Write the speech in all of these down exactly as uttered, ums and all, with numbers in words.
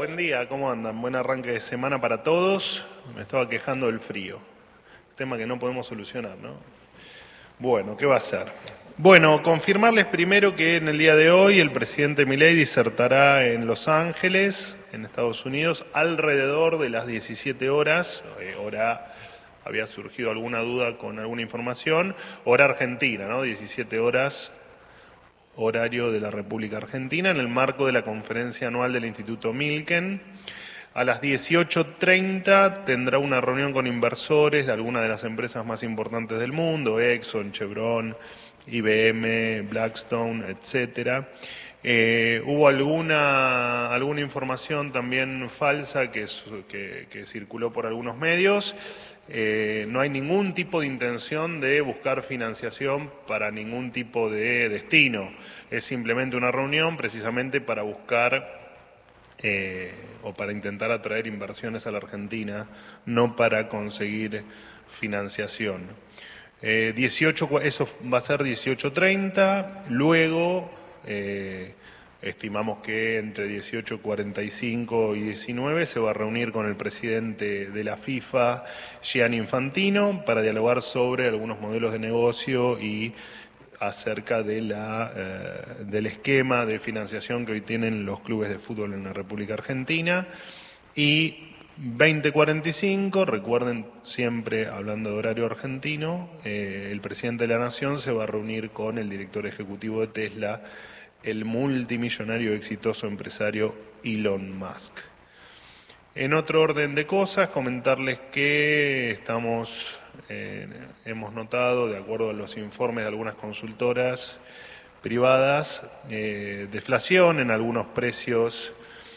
buen día, ¿cómo andan? Buen arranque de semana para todos. Me estaba quejando del frío, tema que no podemos solucionar, ¿no? Bueno, ¿qué va a ser? Bueno, confirmarles primero que en el día de hoy el presidente Milei disertará en Los Ángeles, en Estados Unidos, alrededor de las diecisiete horas, eh, hora, había surgido alguna duda con alguna información, hora argentina, ¿no? diecisiete horas, horario de la República Argentina, en el marco de la conferencia anual del Instituto Milken. A las dieciocho treinta tendrá una reunión con inversores de algunas de las empresas más importantes del mundo, Exxon, Chevron, I B M, Blackstone, etcétera. Eh, hubo alguna, alguna información también falsa que, que, que circuló por algunos medios. Eh, no hay ningún tipo de intención de buscar financiación para ningún tipo de destino. Es simplemente una reunión precisamente para buscar eh, o para intentar atraer inversiones a la Argentina, no para conseguir financiación. Eh, dieciocho, eso va a ser dieciocho treinta, luego eh, estimamos que entre dieciocho cuarenta y cinco y diecinueve se va a reunir con el presidente de la FIFA, Gianni Infantino, para dialogar sobre algunos modelos de negocio y acerca de la, eh, del esquema de financiación que hoy tienen los clubes de fútbol en la República Argentina. Y veinte cuarenta y cinco, recuerden siempre, hablando de horario argentino, eh, el presidente de la Nación se va a reunir con el director ejecutivo de Tesla, el multimillonario exitoso empresario Elon Musk. En otro orden de cosas, comentarles que estamos, eh, hemos notado, de acuerdo a los informes de algunas consultoras privadas, eh, deflación en algunos precios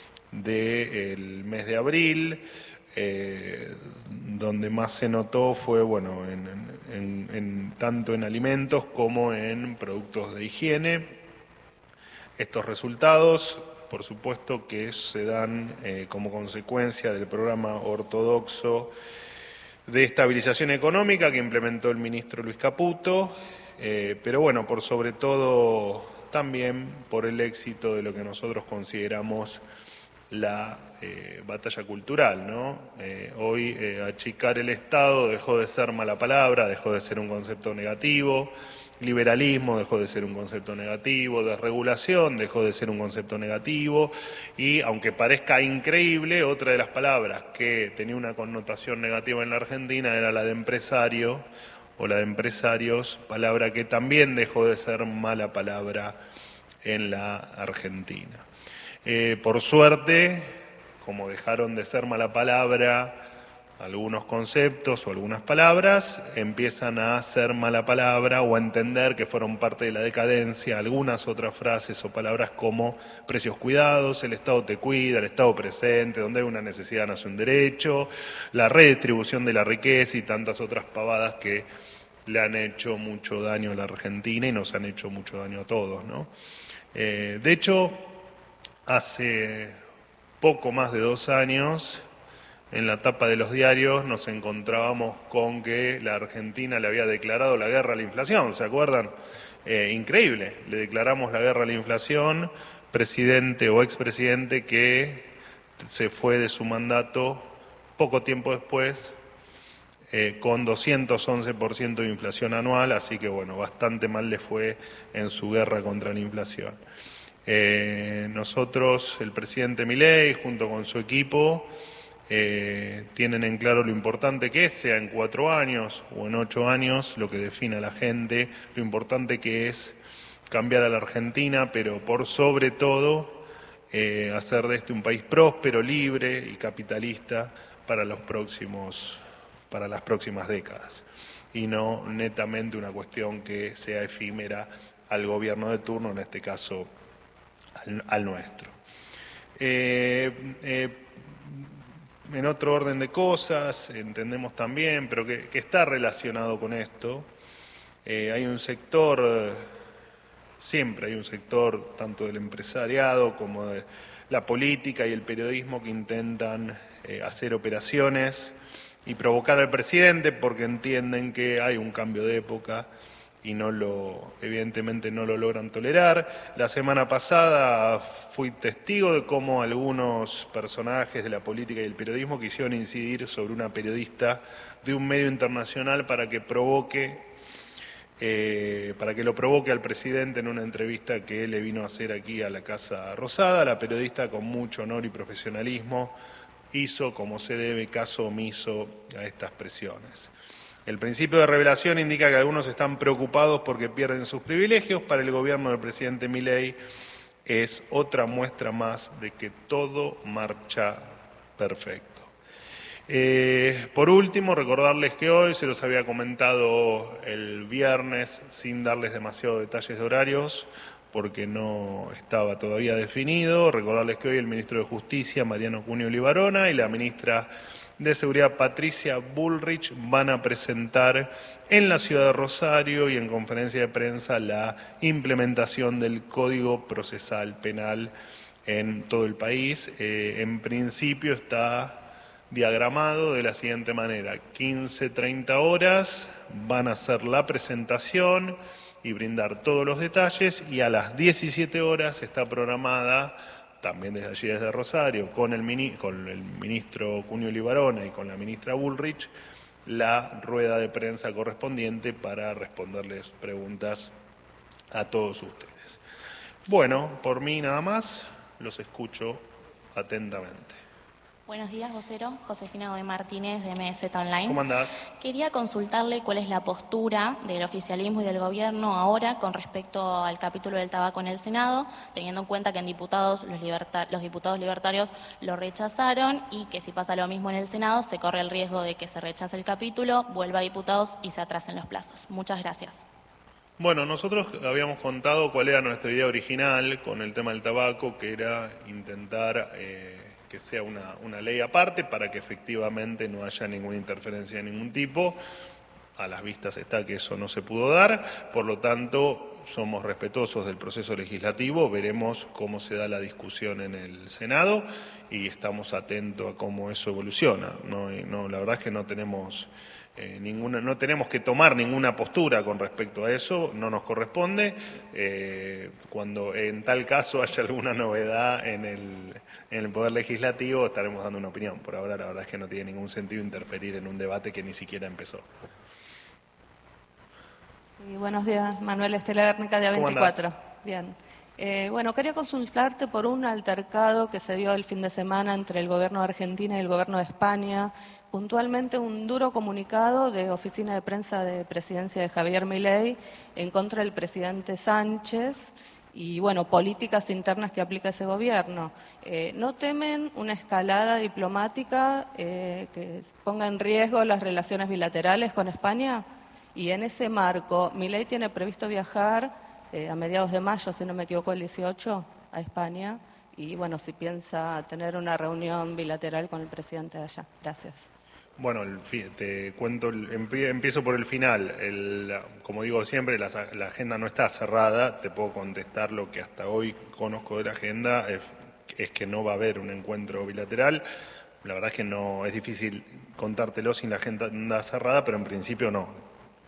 del mes de abril. Eh, donde más se notó fue, bueno, en, en, en, tanto en alimentos como en productos de higiene. Estos resultados, por supuesto, que se dan eh, como consecuencia del programa ortodoxo de estabilización económica que implementó el ministro Luis Caputo, eh, pero bueno, por sobre todo también por el éxito de lo que nosotros consideramos la eh, batalla cultural, ¿no? Eh, hoy eh, achicar el Estado dejó de ser mala palabra, dejó de ser un concepto negativo. Liberalismo dejó de ser un concepto negativo, desregulación dejó de ser un concepto negativo y, aunque parezca increíble, otra de las palabras que tenía una connotación negativa en la Argentina era la de empresario o la de empresarios, palabra que también dejó de ser mala palabra en la Argentina. Eh, por suerte, como dejaron de ser mala palabra algunos conceptos o algunas palabras, empiezan a ser mala palabra o a entender que fueron parte de la decadencia algunas otras frases o palabras como precios cuidados, el Estado te cuida, el Estado presente, donde hay una necesidad nace un derecho, la redistribución de la riqueza y tantas otras pavadas que le han hecho mucho daño a la Argentina y nos han hecho mucho daño a todos, ¿no? Eh, de hecho, hace poco más de dos años, en la tapa de los diarios nos encontrábamos con que la Argentina le había declarado la guerra a la inflación, ¿se acuerdan? Eh, increíble, le declaramos la guerra a la inflación, presidente o expresidente que se fue de su mandato poco tiempo después eh, con doscientos once por ciento de inflación anual, así que bueno, bastante mal le fue en su guerra contra la inflación. Eh, nosotros, el presidente Milei, junto con su equipo, Eh, tienen en claro lo importante que es, sea en cuatro años o en ocho años, lo que define a la gente, lo importante que es cambiar a la Argentina, pero por sobre todo eh, hacer de este un país próspero, libre y capitalista para los próximos, para las próximas décadas, y no netamente una cuestión que sea efímera al gobierno de turno, en este caso al, al nuestro. Eh, eh, En otro orden de cosas, entendemos también, pero que, que está relacionado con esto, eh, hay un sector, eh, siempre hay un sector, tanto del empresariado como de la política y el periodismo, que intentan eh, hacer operaciones y provocar al presidente porque entienden que hay un cambio de época y no lo, evidentemente no lo logran tolerar. La semana pasada fui testigo de cómo algunos personajes de la política y el periodismo quisieron incidir sobre una periodista de un medio internacional para que provoque, eh, para que lo provoque al presidente en una entrevista que él le vino a hacer aquí a la Casa Rosada. La periodista, con mucho honor y profesionalismo, hizo, como se debe, caso omiso a estas presiones. El principio de revelación indica que algunos están preocupados porque pierden sus privilegios. Para el gobierno del presidente Milei es otra muestra más de que todo marcha perfecto. Eh, por último, recordarles que hoy, se los había comentado el viernes sin darles demasiados detalles de horarios, porque no estaba todavía definido. Recordarles que hoy el ministro de Justicia, Mariano Cunio Libarona, y la ministra de Seguridad, Patricia Bullrich, van a presentar en la ciudad de Rosario y en conferencia de prensa la implementación del Código Procesal Penal en todo el país. Eh, en principio está diagramado de la siguiente manera: quince, treinta horas van a hacer la presentación y brindar todos los detalles, y a las diecisiete horas está programada, también desde allí desde Rosario, con el, mini, con el ministro Cunio Libarona y con la ministra Bullrich, la rueda de prensa correspondiente para responderles preguntas a todos ustedes. Bueno, por mí nada más, los escucho atentamente. Buenos días, vocero. Josefina Godoy Martínez, de M Z Online. ¿Cómo andás? Quería consultarle cuál es la postura del oficialismo y del gobierno ahora con respecto al capítulo del tabaco en el Senado, teniendo en cuenta que en diputados los, liberta los diputados libertarios lo rechazaron y que si pasa lo mismo en el Senado se corre el riesgo de que se rechace el capítulo, vuelva a diputados y se atrasen los plazos. Muchas gracias. Bueno, nosotros habíamos contado cuál era nuestra idea original con el tema del tabaco, que era intentar Eh, que sea una, una ley aparte para que efectivamente no haya ninguna interferencia de ningún tipo. A las vistas está que eso no se pudo dar, por lo tanto somos respetuosos del proceso legislativo, veremos cómo se da la discusión en el Senado y estamos atentos a cómo eso evoluciona. No, no, la verdad es que no tenemos... Eh, ninguna, no tenemos que tomar ninguna postura con respecto a eso, no nos corresponde. Eh, cuando en tal caso haya alguna novedad en el, en el Poder Legislativo, estaremos dando una opinión. Por ahora la verdad es que no tiene ningún sentido interferir en un debate que ni siquiera empezó. Sí, buenos días, Manuel Estela Guernica, de A veinticuatro. Bien. Eh, bueno, quería consultarte por un altercado que se dio el fin de semana entre el gobierno de Argentina y el gobierno de España. Puntualmente un duro comunicado de oficina de prensa de presidencia de Javier Milei en contra del presidente Sánchez y, bueno, políticas internas que aplica ese gobierno. Eh, ¿No temen una escalada diplomática eh, que ponga en riesgo las relaciones bilaterales con España? Y en ese marco, Milei tiene previsto viajar eh, a mediados de mayo, si no me equivoco, el dieciocho, a España. Y, bueno, si piensa tener una reunión bilateral con el presidente de allá. Gracias. Bueno, el, te cuento, el, empiezo por el final. El, como digo siempre, la, la agenda no está cerrada. Te puedo contestar lo que hasta hoy conozco de la agenda, es, es que no va a haber un encuentro bilateral. La verdad es que no es difícil contártelo sin la agenda cerrada, pero en principio no.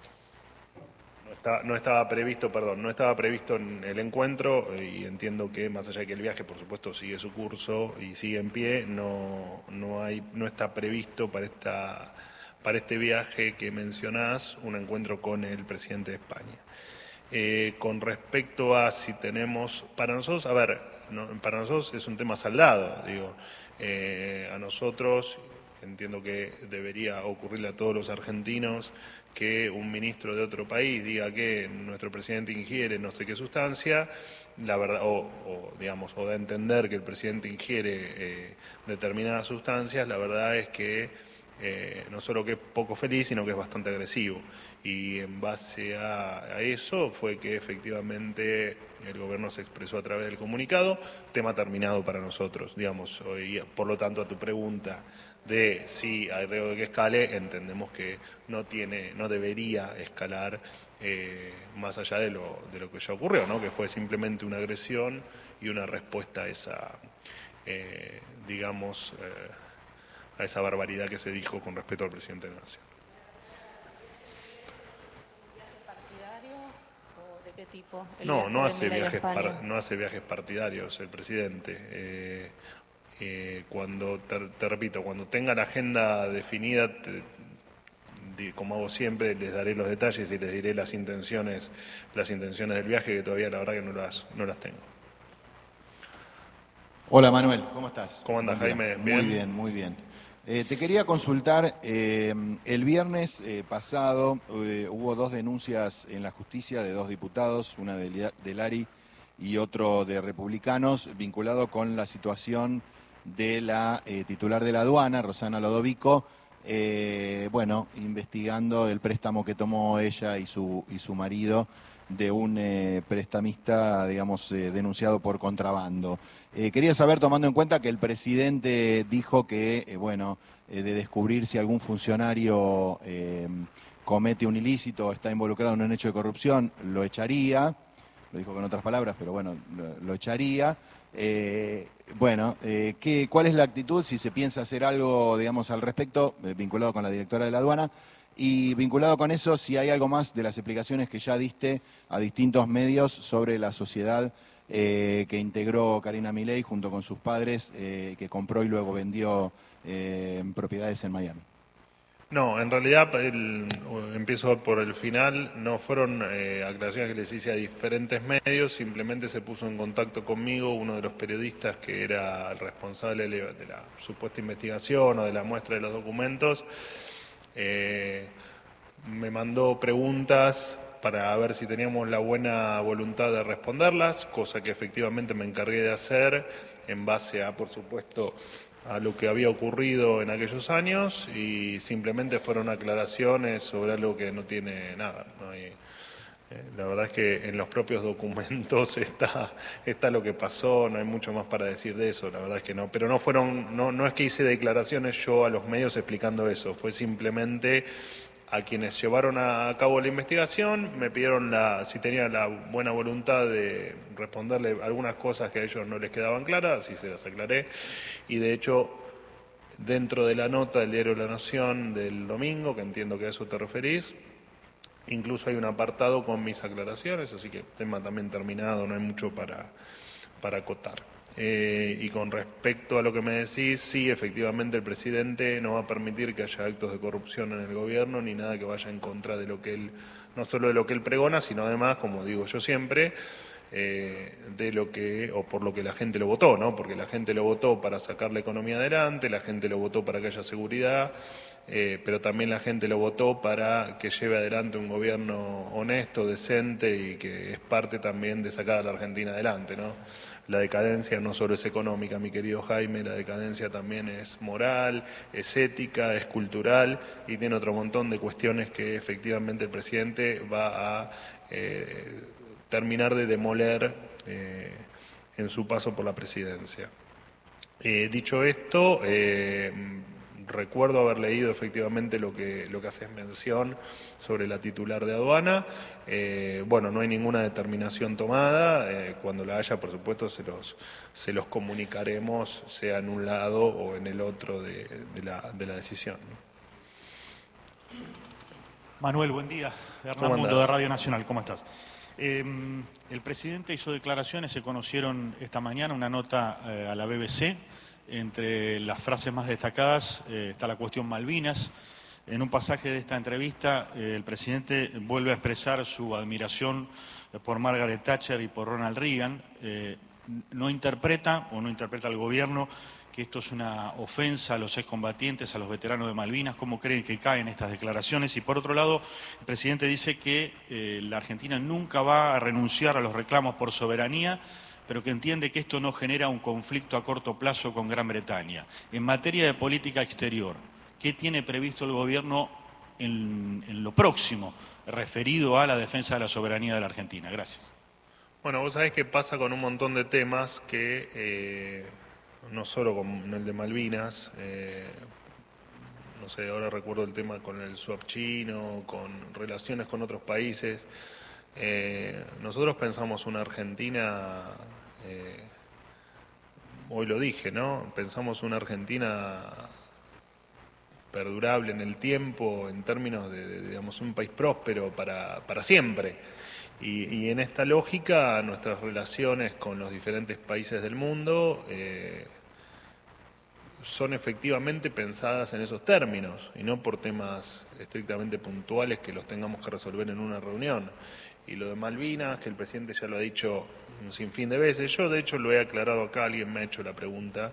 No estaba previsto, perdón, no estaba previsto en el encuentro y entiendo que más allá de que el viaje, por supuesto, sigue su curso y sigue en pie, no, no, hay, no está previsto para, esta, para este viaje que mencionás un encuentro con el presidente de España. Eh, con respecto a si tenemos, para nosotros, a ver, no, para nosotros es un tema saldado, digo, eh, a nosotros... Entiendo que debería ocurrirle a todos los argentinos que un ministro de otro país diga que nuestro presidente ingiere no sé qué sustancia, la verdad, o, o digamos, o da a entender que el presidente ingiere eh, determinadas sustancias. La verdad es que eh, no solo que es poco feliz, sino que es bastante agresivo. Y en base a, a eso fue que efectivamente el gobierno se expresó a través del comunicado, tema terminado para nosotros, digamos. Hoy, por lo tanto, a tu pregunta de si hay riesgo de que escale, entendemos que no tiene, no debería escalar eh, más allá de lo, de lo que ya ocurrió, ¿no? Que fue simplemente una agresión y una respuesta a esa, eh, digamos, eh, a esa barbaridad que se dijo con respecto al presidente de la Nación. ¿De qué tipo? El no, viaje no de hace, Milei a viajes España. par- no hace viajes partidarios el presidente. Eh, eh, cuando, te, te repito, cuando tenga la agenda definida, te, de, como hago siempre, les daré los detalles y les diré las intenciones, las intenciones del viaje, que todavía la verdad que no las, no las tengo. Hola Manuel, ¿cómo estás? ¿Cómo andas, Jaime? ¿Bien? Muy bien, muy bien. Eh, te quería consultar, eh, el viernes eh, pasado eh, hubo dos denuncias en la justicia de dos diputados, una de, de Lari y otro de Republicanos, vinculado con la situación de la eh, titular de la aduana, Rosana Lodovico, eh, bueno, investigando el préstamo que tomó ella y su, y su marido de un eh, prestamista, digamos, eh, denunciado por contrabando. Eh, quería saber, tomando en cuenta que el presidente dijo que, eh, bueno, eh, de descubrir si algún funcionario eh, comete un ilícito o está involucrado en un hecho de corrupción, lo echaría, lo dijo con otras palabras, pero bueno, lo, lo echaría. Eh, bueno, eh, ¿qué, ¿cuál es la actitud, si se piensa hacer algo, digamos, al respecto, eh, vinculado con la directora de la aduana? Y vinculado con eso, si hay algo más de las explicaciones que ya diste a distintos medios sobre la sociedad eh, que integró Karina Milei junto con sus padres, eh, que compró y luego vendió eh, propiedades en Miami. No, en realidad, el, empiezo por el final, no fueron eh, aclaraciones que les hice a diferentes medios, simplemente se puso en contacto conmigo uno de los periodistas que era el responsable de la supuesta investigación o de la muestra de los documentos. Eh, me mandó preguntas para ver si teníamos la buena voluntad de responderlas, cosa que efectivamente me encargué de hacer en base a, por supuesto, a lo que había ocurrido en aquellos años, y simplemente fueron aclaraciones sobre algo que no tiene nada. No hay, eh, la verdad es que en los propios documentos está, está lo que pasó, no hay mucho más para decir de eso, la verdad es que no. Pero no fueron, no, no es que hice declaraciones yo a los medios explicando eso, fue simplemente a quienes llevaron a cabo la investigación, me pidieron la, si tenía la buena voluntad de responderle algunas cosas que a ellos no les quedaban claras, así se las aclaré, y de hecho, dentro de la nota del diario La Nación del domingo, que entiendo que a eso te referís, incluso hay un apartado con mis aclaraciones, así que tema también terminado, no hay mucho para, para acotar. Eh, y con respecto a lo que me decís, sí, efectivamente el presidente no va a permitir que haya actos de corrupción en el gobierno, ni nada que vaya en contra de lo que él, no solo de lo que él pregona, sino además, como digo yo siempre, eh, de lo que, o por lo que la gente lo votó, ¿no? Porque la gente lo votó para sacar la economía adelante, la gente lo votó para que haya seguridad, eh, pero también la gente lo votó para que lleve adelante un gobierno honesto, decente, y que es parte también de sacar a la Argentina adelante, ¿no? La decadencia no solo es económica, mi querido Jaime, la decadencia también es moral, es ética, es cultural, y tiene otro montón de cuestiones que efectivamente el presidente va a eh, terminar de demoler eh, en su paso por la presidencia. Eh, dicho esto, eh, recuerdo haber leído efectivamente lo que, lo que haces mención sobre la titular de aduana. Eh, bueno, no hay ninguna determinación tomada. Eh, cuando la haya, por supuesto, se los, se los comunicaremos, sea en un lado o en el otro de, de, la, de la decisión, ¿no? Manuel, buen día. Hernán Mundo, de Radio Nacional, ¿cómo estás? Eh, el presidente hizo declaraciones, se conocieron esta mañana, una nota eh, a la B B C. Entre las frases más destacadas eh, está la cuestión Malvinas. En un pasaje de esta entrevista, eh, el presidente vuelve a expresar su admiración por Margaret Thatcher y por Ronald Reagan. Eh, no interpreta, o no interpreta el gobierno, que esto es una ofensa a los excombatientes, a los veteranos de Malvinas. ¿Cómo creen que caen estas declaraciones? Y por otro lado, el presidente dice que eh, la Argentina nunca va a renunciar a los reclamos por soberanía, pero que entiende que esto no genera un conflicto a corto plazo con Gran Bretaña. En materia de política exterior, ¿qué tiene previsto el gobierno en, en lo próximo referido a la defensa de la soberanía de la Argentina? Gracias. Bueno, vos sabés que pasa con un montón de temas que, eh, no solo con el de Malvinas, eh, no sé, ahora recuerdo el tema con el swap chino, con relaciones con otros países. Eh, nosotros pensamos una Argentina, eh, hoy lo dije, ¿no? Pensamos una Argentina perdurable en el tiempo, en términos de, de digamos, un país próspero para, para siempre. Y, y en esta lógica, nuestras relaciones con los diferentes países del mundo eh, son efectivamente pensadas en esos términos, y no por temas estrictamente puntuales que los tengamos que resolver en una reunión. Y lo de Malvinas, que el presidente ya lo ha dicho un sinfín de veces, yo de hecho lo he aclarado acá, alguien me ha hecho la pregunta,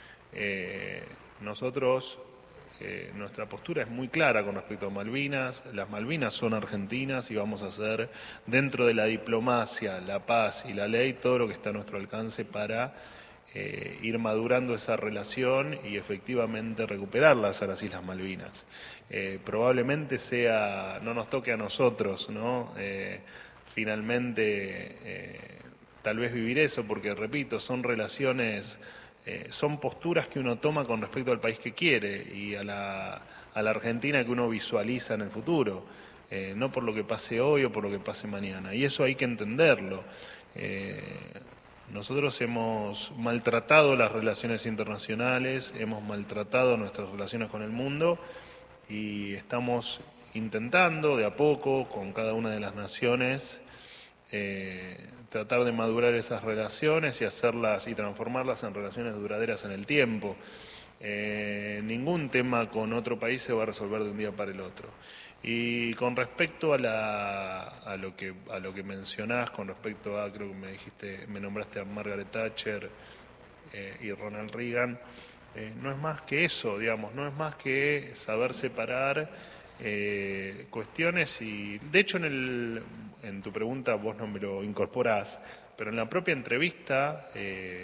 eh, nosotros, eh, nuestra postura es muy clara con respecto a Malvinas, las Malvinas son argentinas y vamos a hacer dentro de la diplomacia, la paz y la ley todo lo que está a nuestro alcance para Eh, ir madurando esa relación y efectivamente recuperarlas a las Islas Malvinas. Eh, probablemente sea, no nos toque a nosotros, ¿no? Eh, finalmente, eh, tal vez vivir eso, porque repito, son relaciones, eh, son posturas que uno toma con respecto al país que quiere y a la, a la Argentina que uno visualiza en el futuro, eh, no por lo que pase hoy o por lo que pase mañana. Y eso hay que entenderlo. Eh, Nosotros hemos maltratado las relaciones internacionales, hemos maltratado nuestras relaciones con el mundo y estamos intentando de a poco, con cada una de las naciones, eh, tratar de madurar esas relaciones y hacerlas y transformarlas en relaciones duraderas en el tiempo. Eh, ningún tema con otro país se va a resolver de un día para el otro. Y con respecto a, la, a, lo que, a lo que mencionás, con respecto a, creo que me dijiste, me nombraste a Margaret Thatcher eh, y Ronald Reagan, eh, no es más que eso, digamos, no es más que saber separar eh, cuestiones y, de hecho, en, el, en tu pregunta vos no me lo incorporás, pero en la propia entrevista, eh,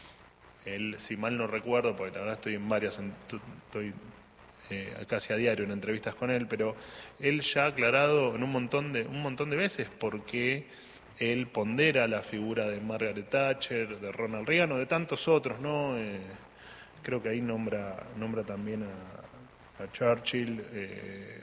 él, si mal no recuerdo, porque la verdad estoy en varias, estoy Eh, casi a diario en entrevistas con él, pero él ya ha aclarado en un montón de un montón de veces por qué él pondera la figura de Margaret Thatcher, de Ronald Reagan o de tantos otros, ¿no? Eh, creo que ahí nombra nombra también a, a Churchill eh,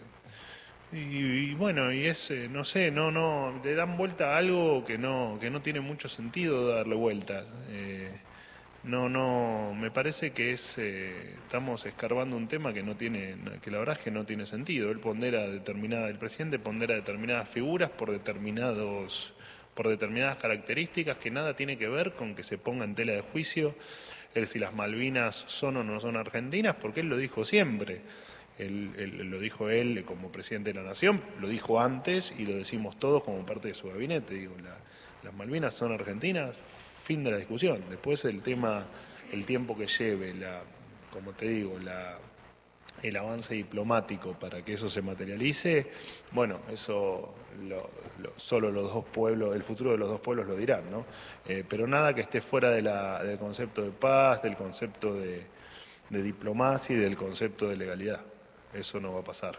y, y bueno, y es eh, no sé, no no le dan vuelta a algo que no que no tiene mucho sentido darle vueltas. Eh, No, no, me parece que es eh, estamos escarbando un tema que no tiene, que la verdad es que no tiene sentido. Él pondera determinada, el presidente pondera determinadas figuras por determinados, por determinadas características que nada tiene que ver con que se ponga en tela de juicio el si las Malvinas son o no son argentinas, porque él lo dijo siempre. Él, él, lo dijo él como presidente de la Nación, lo dijo antes y lo decimos todos como parte de su gabinete. Digo, la, las Malvinas son argentinas. Fin de la discusión. Después el tema, el tiempo que lleve, la, como te digo, la, el avance diplomático para que eso se materialice, bueno, eso lo, lo, solo los dos pueblos, el futuro de los dos pueblos lo dirán, ¿no? Eh, pero nada que esté fuera de la, del concepto de paz, del concepto de, de diplomacia y del concepto de legalidad. Eso no va a pasar.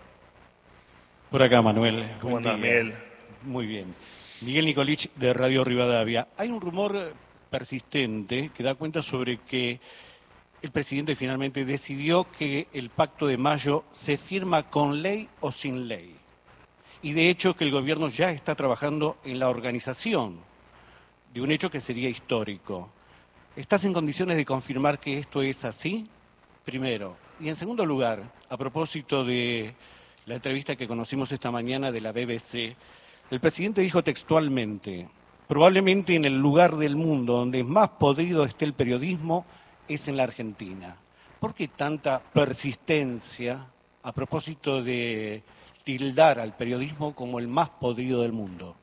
Por acá, Manuel. ¿Cómo andás, Miguel? Muy bien. Miguel Nicolich, de Radio Rivadavia. Hay un rumor persistente que da cuenta sobre que el presidente finalmente decidió que el Pacto de Mayo se firma con ley o sin ley. Y de hecho que el gobierno ya está trabajando en la organización de un hecho que sería histórico. ¿Estás en condiciones de confirmar que esto es así? Primero. Y en segundo lugar, a propósito de la entrevista que conocimos esta mañana de la B B C, el presidente dijo textualmente: probablemente en el lugar del mundo donde más podrido esté el periodismo es en la Argentina. ¿Por qué tanta persistencia a propósito de tildar al periodismo como el más podrido del mundo?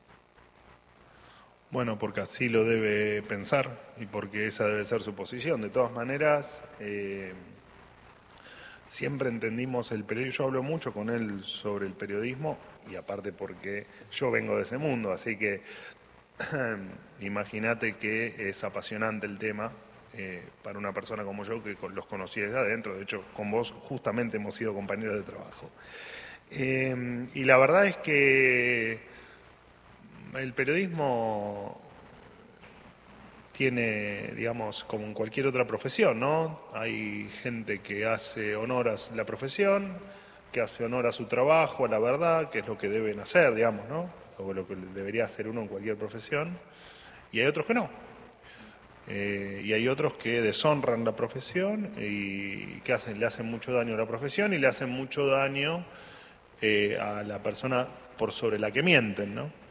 Bueno, porque así lo debe pensar y porque esa debe ser su posición. De todas maneras, eh, siempre entendimos el periodismo. Yo hablo mucho con él sobre el periodismo y aparte porque yo vengo de ese mundo, así que imagínate que es apasionante el tema eh, para una persona como yo que los conocí desde adentro. De hecho, con vos justamente hemos sido compañeros de trabajo. Eh, y la verdad es que el periodismo tiene, digamos, como en cualquier otra profesión, ¿no? Hay gente que hace honor a la profesión, que hace honor a su trabajo, a la verdad, que es lo que deben hacer, digamos, ¿no? O lo que debería hacer uno en cualquier profesión, y hay otros que no. Eh, y hay otros que deshonran la profesión y que hacen, le hacen mucho daño a la profesión y le hacen mucho daño eh, a la persona por sobre la que mienten, ¿no?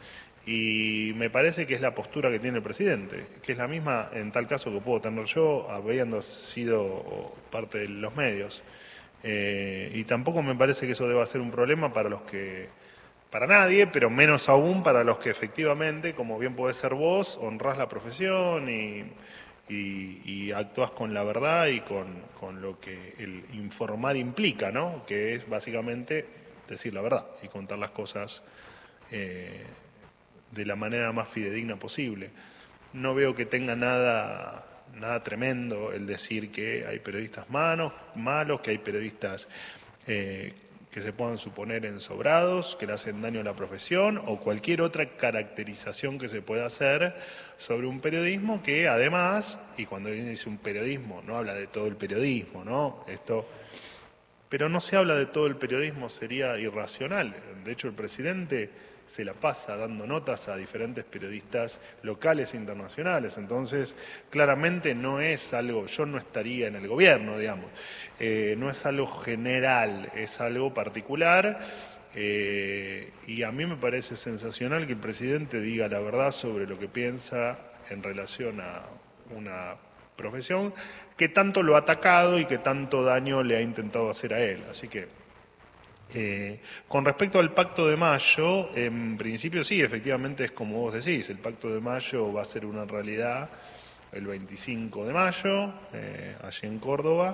Y me parece que es la postura que tiene el presidente, que es la misma en tal caso que puedo tener yo, habiendo sido parte de los medios. Eh, y tampoco me parece que eso deba ser un problema para los que, para nadie, pero menos aún para los que efectivamente, como bien podés ser vos, honrás la profesión y, y, y actuás con la verdad y con, con lo que el informar implica, ¿no? Que es básicamente decir la verdad y contar las cosas eh, de la manera más fidedigna posible. No veo que tenga nada, nada tremendo el decir que hay periodistas malos, malos que hay periodistas eh, que se puedan suponer ensobrados, que le hacen daño a la profesión o cualquier otra caracterización que se pueda hacer sobre un periodismo que además, y cuando dice un periodismo, no habla de todo el periodismo, ¿no? Esto, pero no se habla de todo el periodismo, sería irracional. De hecho, el presidente se la pasa dando notas a diferentes periodistas locales e internacionales. Entonces, claramente no es algo, yo no estaría en el gobierno, digamos, eh, no es algo general, es algo particular, eh, y a mí me parece sensacional que el presidente diga la verdad sobre lo que piensa en relación a una profesión que tanto lo ha atacado y que tanto daño le ha intentado hacer a él. Así que, Eh, con respecto al Pacto de Mayo, en principio sí, efectivamente es como vos decís, el Pacto de Mayo va a ser una realidad el veinticinco de mayo, eh, allí en Córdoba.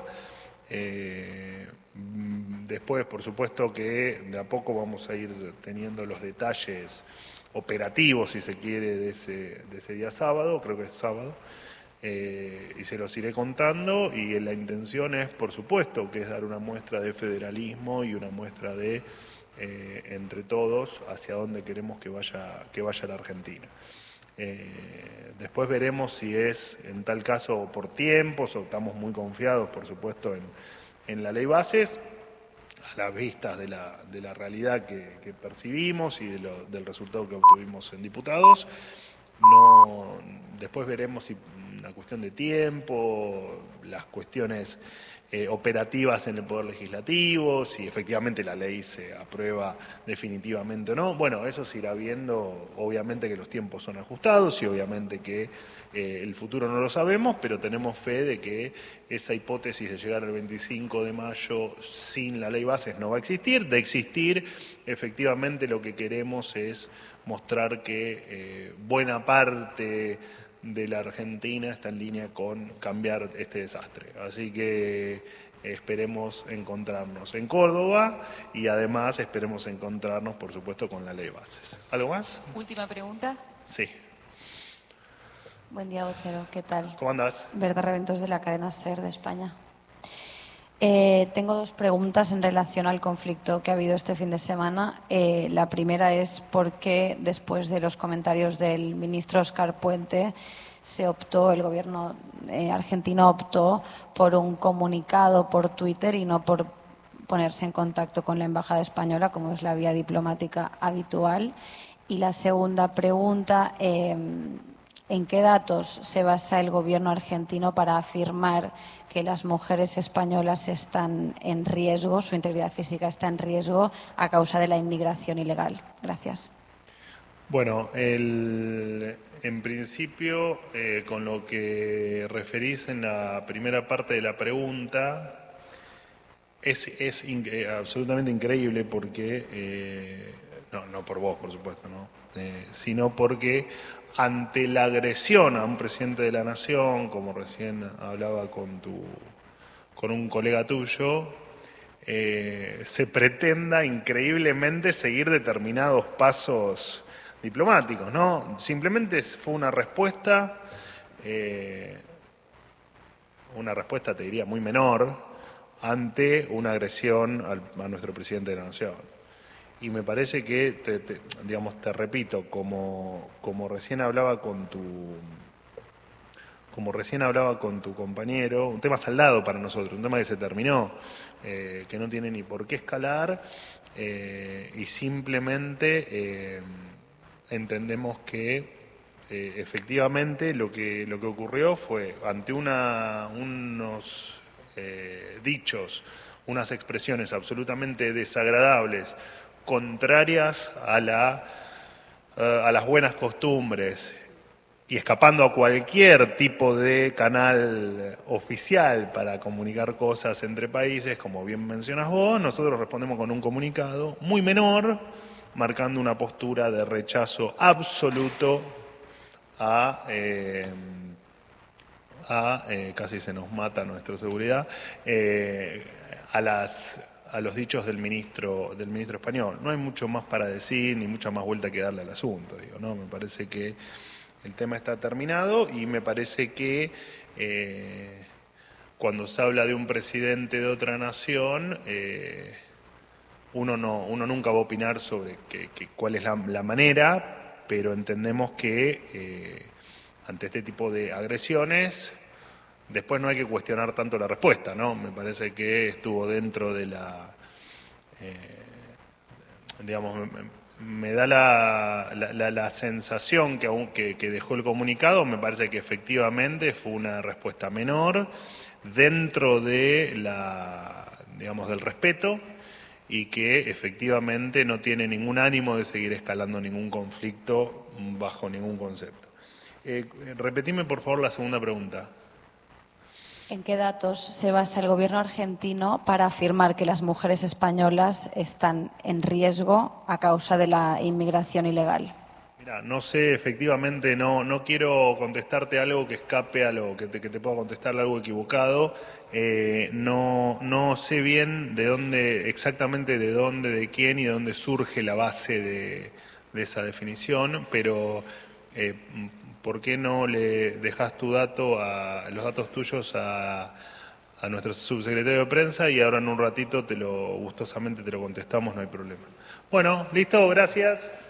Eh, después, por supuesto que de a poco vamos a ir teniendo los detalles operativos, si se quiere, de ese, de ese día sábado, creo que es sábado. Eh, y se los iré contando, y la intención es, por supuesto, que es dar una muestra de federalismo y una muestra de, eh, entre todos, hacia dónde queremos que vaya, que vaya la Argentina. Eh, después veremos si es, en tal caso, por tiempos, o estamos muy confiados, por supuesto, en, en la ley bases, a las vistas de la, de la realidad que, que percibimos y de lo, del resultado que obtuvimos en diputados. No, después veremos si una cuestión de tiempo, las cuestiones eh, operativas en el Poder Legislativo, si efectivamente la ley se aprueba definitivamente o no. Bueno, eso se irá viendo, obviamente que los tiempos son ajustados y obviamente que eh, el futuro no lo sabemos, pero tenemos fe de que esa hipótesis de llegar al veinticinco de mayo sin la ley bases no va a existir. De existir, efectivamente lo que queremos es mostrar que eh, buena parte de la Argentina está en línea con cambiar este desastre. Así que esperemos encontrarnos en Córdoba y además esperemos encontrarnos, por supuesto, con la ley bases. ¿Algo más? Última pregunta. Sí. Buen día, vocero. ¿Qué tal? ¿Cómo andás? Berta Reventos, de la cadena SER de España. Eh, tengo dos preguntas en relación al conflicto que ha habido este fin de semana. Eh, la primera es por qué, después de los comentarios del ministro Óscar Puente, se optó, el gobierno eh, argentino optó por un comunicado por Twitter y no por ponerse en contacto con la embajada española, como es la vía diplomática habitual. Y la segunda pregunta, eh, ¿en qué datos se basa el gobierno argentino para afirmar que las mujeres españolas están en riesgo, su integridad física está en riesgo a causa de la inmigración ilegal? Gracias. Bueno, el, en principio, eh, con lo que referís en la primera parte de la pregunta, es, es in, eh, absolutamente increíble porque, eh, no, no por vos, por supuesto, ¿no? Eh, sino porque ante la agresión a un presidente de la nación, como recién hablaba con, tu, con un colega tuyo, eh, se pretenda increíblemente seguir determinados pasos diplomáticos, ¿no? Simplemente fue una respuesta, eh, una respuesta, te diría, muy menor ante una agresión al, a nuestro presidente de la nación. Y me parece que, te, te, digamos, te repito, como, como recién hablaba con tu como recién hablaba con tu compañero, un tema saldado para nosotros, un tema que se terminó, eh, que no tiene ni por qué escalar, eh, y simplemente eh, entendemos que eh, efectivamente lo que, lo que ocurrió fue ante una, unos eh, dichos, unas expresiones absolutamente desagradables, contrarias a la, uh, a las buenas costumbres y escapando a cualquier tipo de canal oficial para comunicar cosas entre países, como bien mencionas vos, nosotros respondemos con un comunicado muy menor, marcando una postura de rechazo absoluto a, eh, a eh, casi se nos mata nuestra seguridad, eh, a las... a los dichos del ministro del ministro español. No hay mucho más para decir, ni mucha más vuelta que darle al asunto, digo, ¿no? Me parece que el tema está terminado y me parece que eh, cuando se habla de un presidente de otra nación, eh, uno no, uno nunca va a opinar sobre que, que cuál es la, la manera, pero entendemos que eh, ante este tipo de agresiones, después no hay que cuestionar tanto la respuesta, ¿no? Me parece que estuvo dentro de la, eh, digamos, me, me da la, la, la, la sensación que, aún, que, que dejó el comunicado, me parece que efectivamente fue una respuesta menor dentro de la, digamos, del respeto y que efectivamente no tiene ningún ánimo de seguir escalando ningún conflicto bajo ningún concepto. Eh, repetime por favor la segunda pregunta. ¿En qué datos se basa el gobierno argentino para afirmar que las mujeres españolas están en riesgo a causa de la inmigración ilegal? Mira, no sé, efectivamente, no, no quiero contestarte algo que escape a lo que te, que te pueda contestar algo equivocado. Eh, no, no sé bien de dónde, exactamente de dónde, de quién y de dónde surge la base de, de esa definición, pero eh, ¿por qué no le dejas tu dato a, los datos tuyos a, a nuestro subsecretario de prensa y ahora en un ratito te lo gustosamente te lo contestamos, no hay problema. Bueno, listo, gracias.